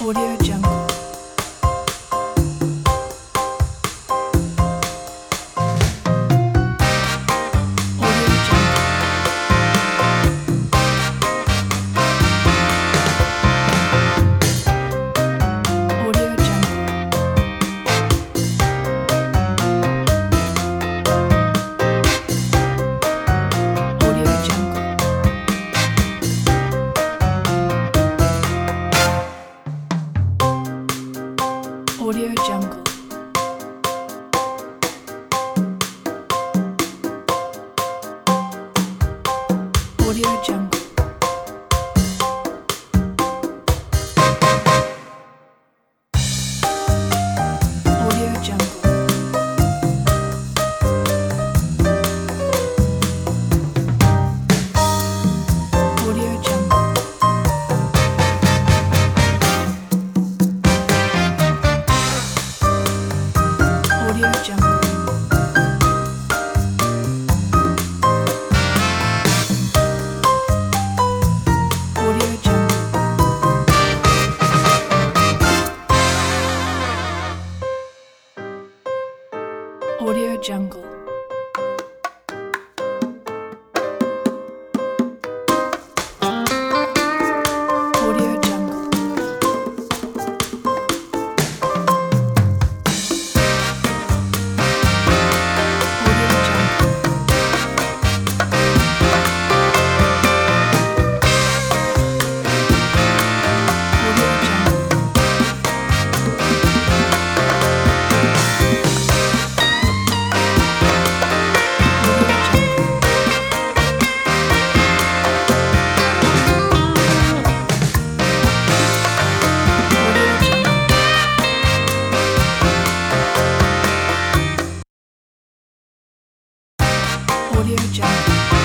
Audio Jungle. Audio Jungle. Audio Jungle. Audio Jungle. Audio Jungle. Audio Jungle. Audio Jungle. Audio Jungle. Audio Jungle. Audio Jungle. Audio Jungle. Audio Jungle. Audio Jungle. Audio Jungle. Audio Jungle.